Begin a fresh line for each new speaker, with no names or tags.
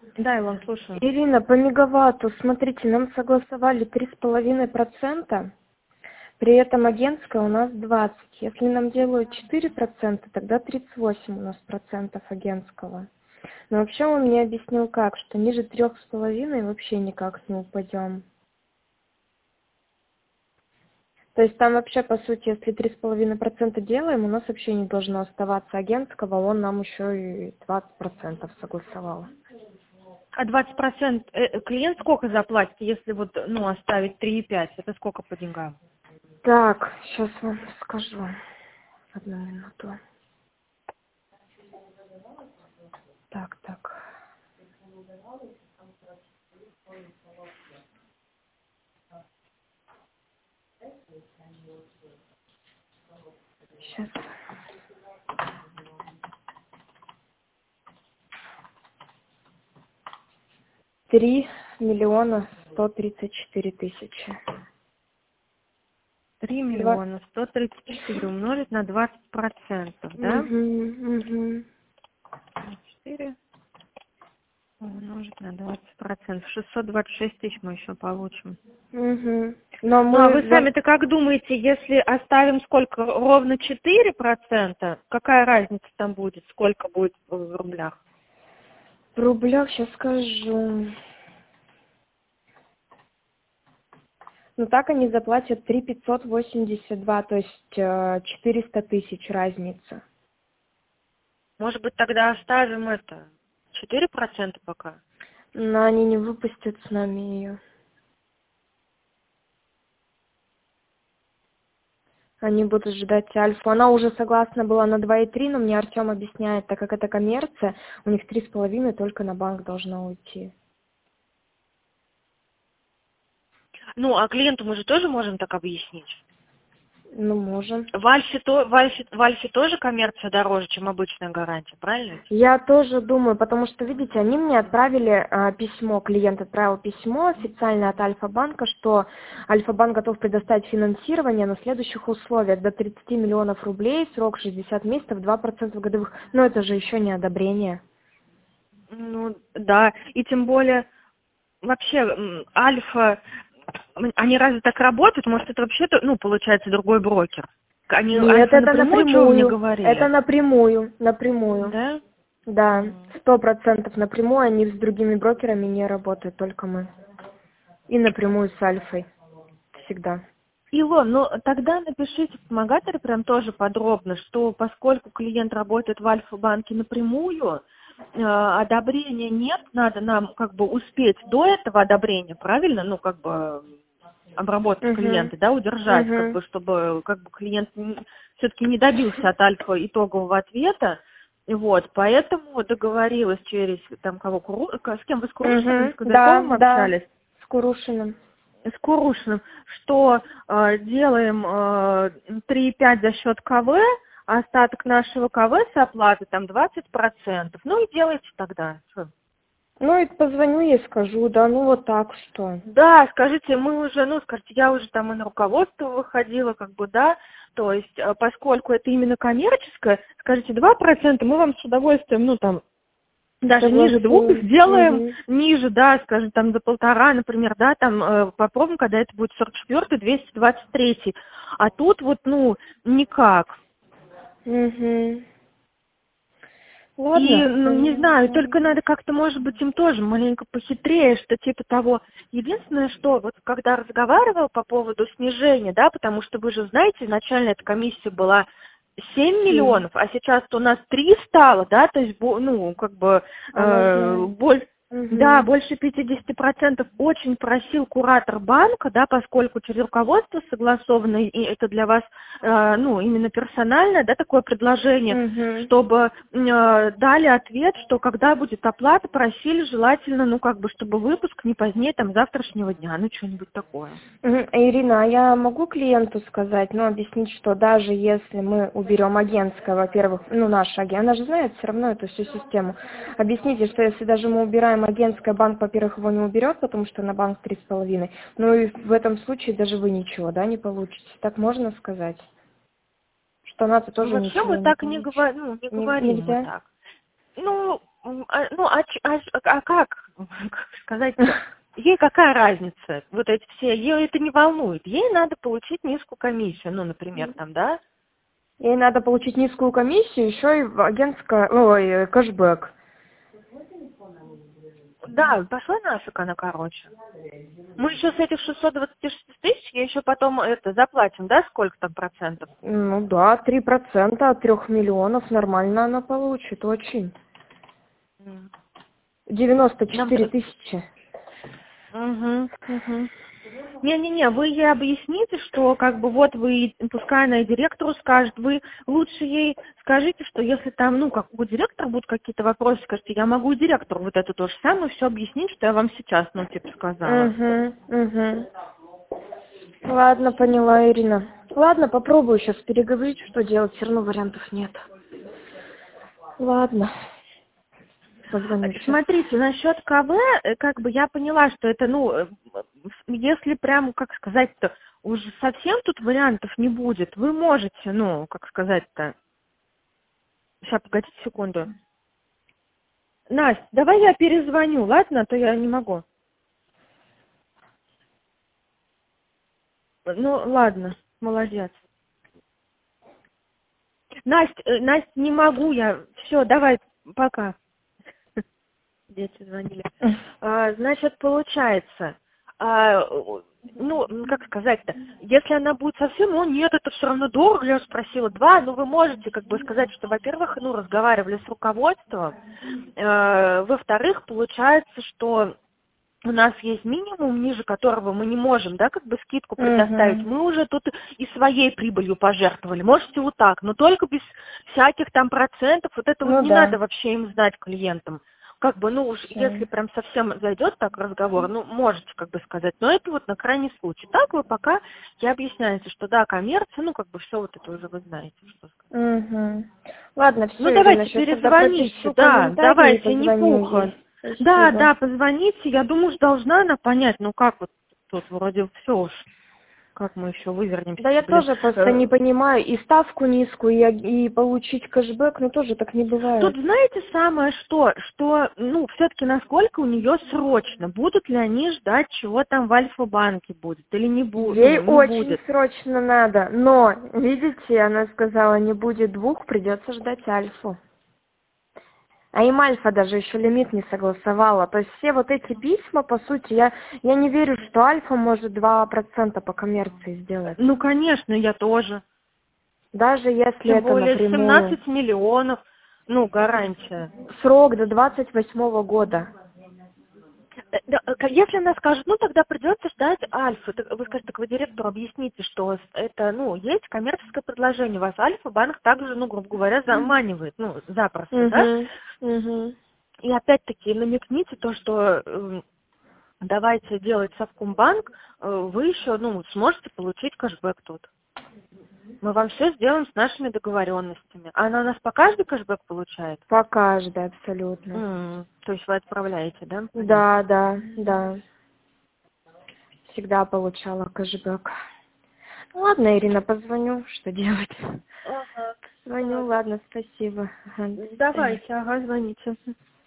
Да, Илон, слушаю.
Ирина, по мегаватту, смотрите, нам согласовали 3,5%, при этом агентская у нас 20. Если нам делают 4%, тогда 38 у нас процентов агентского. Но вообще он мне объяснил как, что ниже 3,5 вообще никак не упадем. То есть там вообще, по сути, если 3,5% делаем, у нас вообще не должно оставаться агентского, он нам еще и 20% согласовал.
А 20% клиент сколько заплатит, если вот, ну, оставить 3,5? Это сколько по деньгам?
Так, сейчас вам скажу. Одну минуту. Так. Сейчас. 3 134 000.
3 134 000 умножить на 20%, да?
Угу.
4 умножить на 20%. 626 000 мы еще получим.
Угу. Но
Ну, а
мы...
вы сами-то как думаете, если оставим сколько? Ровно 4%? Какая разница там будет? Сколько будет в рублях?
В рублях сейчас скажу. Ну так они заплатят 3 582, то есть 400 000 разница.
Может быть, тогда оставим это 4% пока?
Но они не выпустят с нами ее. Они будут ждать альфу. Она уже согласна была на 2,3, но мне Артем объясняет, так как это коммерция, у них 3,5 только на банк должно уйти.
Ну, а клиенту мы же тоже можем так объяснить.
Ну, можем.
В Альфе тоже коммерция дороже, чем обычная гарантия, правильно?
Я тоже думаю, потому что, видите, они мне отправили письмо, клиент отправил письмо официально от Альфа-банка, что Альфа-банк готов предоставить финансирование на следующих условиях: до 30 миллионов рублей, срок 60 месяцев, 2% годовых. Но это же еще не одобрение.
Ну, да, и тем более, вообще, Альфа, они разве так работают? Может, это вообще, ну, получается, другой брокер? Они
Нет,
Альфа
это
напрямую, что вы мне
напрямую. Это
говорили?
напрямую.
Да?
Да, 100% напрямую, они с другими брокерами не работают, только мы. И напрямую с Альфой. Всегда.
Илон, ну тогда напишите в помогаторе прям тоже подробно, что поскольку клиент работает в Альфа-банке напрямую, одобрения нет, надо нам как бы успеть до этого одобрения, правильно? Ну, как бы обработки
Угу.
клиента, да, удержать, как
Угу.
бы, чтобы как бы клиент все-таки не добился от Альфа итогового ответа. Вот, поэтому договорилась через там кого, с кем вы с Курушиным, с
Угу. Да,
Козырьковым
да.
общались?
С Курушиным.
С Курушиным, что делаем 3,5 за счет КВ, а остаток нашего КВ с оплаты там 20%. Ну и делайте тогда. Что?
Ну и позвоню ей, скажу, да, ну вот так что.
Да, скажите, мы уже, ну, скажите, я уже там и на руководство выходила, как бы, да, то есть, поскольку это именно коммерческое, скажите, 2%, мы вам с удовольствием, ну, там, даже ниже 2
Согласую.
сделаем,
Угу.
ниже, да, скажем, там до 1,5, например, да, там попробуем, когда это будет 44-й, 223-й. А тут вот, ну, никак.
Угу.
И,
Ладно.
ну, не знаю, только надо как-то, может быть, им тоже маленько похитрее, что типа того. Единственное, что вот когда разговаривала по поводу снижения, да, потому что вы же знаете, изначально эта комиссия была 7
7.
миллионов, а сейчас у нас 3 стало, да, то есть, ну, как бы,
Она знает.
да,
Угу.
больше 50% очень просил куратор банка, да, поскольку через руководство согласовано, и это для вас, ну, именно персональное, да, такое предложение,
Угу.
чтобы дали ответ, что когда будет оплата, просили желательно, ну, как бы, чтобы выпуск не позднее, там, завтрашнего дня, ну, что-нибудь такое.
Ирина, а я могу клиенту сказать, ну, объяснить, что даже если мы уберем агентское, во-первых, ну, наш агент, она же знает все равно эту всю систему. Объясните, что если даже мы убираем агентское, банк, во-первых, его не уберет, потому что на банк 3,5, ну, и в этом случае даже вы ничего, да, не получите. Так можно сказать? Что она-то
Ну,
тоже
вообще
ничего
мы
не
так не
получит.
говорим, ну, не говорим мы
Нельзя?
так. Ну, как сказать-то? Ей какая разница? Вот эти все, ее это не волнует. Ей надо получить низкую комиссию, ну, например, там, да?
Ей надо получить низкую комиссию, еще и ой, кэшбэк.
Да, пошла нафиг она, короче. Мы еще с этих 626 тысяч, я еще потом это заплатим, да, сколько там процентов?
Ну да, 3% от 3 миллионов нормально она получит, очень. 94 тысячи.
Угу. Не-не-не, вы ей объясните, что как бы вот вы, пускай она и директору скажет, вы лучше ей скажите, что если там, ну, как у директора будут какие-то вопросы, скажите, я могу и директору вот это то же самое все объяснить, что я вам сейчас, ну, типа, сказала.
Ладно, поняла, Ирина. Ладно, попробую сейчас переговорить, что делать, все равно вариантов нет. Ладно. Позвоню сейчас.
Смотрите, насчет КВ, как бы я поняла, что это, ну, если прям, как сказать-то, уже совсем тут вариантов не будет, вы можете, ну, как сказать-то. Сейчас, погодите секунду. Настя, давай я перезвоню, ладно, а то я не могу. Ну, ладно, молодец. Настя, не могу я. Все, давай, пока. Дети звонили. Значит, получается, ну, как сказать-то, если она будет совсем, ну, нет, это все равно дорого, я спросила, 2, ну, вы можете, как бы, сказать, что, во-первых, ну, разговаривали с руководством, во-вторых, получается, что у нас есть минимум, ниже которого мы не можем, да, как бы скидку предоставить. Мы уже тут и своей прибылью пожертвовали. Можете вот так, но только без всяких там процентов. Вот это вот не надо вообще им знать клиентам. Как бы, ну уж, если прям совсем зайдет так разговор, ну, можете как бы сказать. Но это вот на крайний случай. Так вы пока и объясняете, что да, коммерция, ну, как бы все вот это уже вы знаете, что сказать.
Ладно, все,
ну,
Ирина,
давайте перезвоните, да, давайте, не пуха. Да, позвоните, я думаю, что должна она понять, ну как вот тут вроде все уж, как мы еще вывернемся.
Да, я тоже просто не понимаю, и ставку низкую, и получить кэшбэк, ну тоже так не бывает.
Тут знаете самое что, ну, все-таки насколько у нее срочно, будут ли они ждать, чего там в Альфа-банке будет, или не будет?
Ей
не
очень
будет.
срочно надо, но, видите, она сказала, не будет 2, придется ждать Альфу. А им Альфа даже еще лимит не согласовала. То есть все вот эти письма, по сути, я не верю, что Альфа может 2% по коммерции сделать.
Ну, конечно, я тоже.
Даже если
тем
это
более
напрямую.
17 миллионов, ну, гарантия.
Срок до 28 года.
Если она скажет, ну, тогда придется ждать Альфа. Вы скажете, так вы директору объясните, что это, ну, есть коммерческое предложение. Вас Альфа-банк также, ну, грубо говоря, заманивает, ну, запросто, да? И опять-таки намекните то, что давайте делать Совкомбанк, вы еще, ну, сможете получить кэшбэк тут. Мы вам все сделаем с нашими договоренностями. Она у нас по каждой кэшбэк получает?
По каждой, абсолютно.
То есть вы отправляете, да?
Да. Всегда получала кэшбэк. Ладно, Ирина, позвоню, что делать. Звоню, ладно, спасибо.
Давайте, звоните.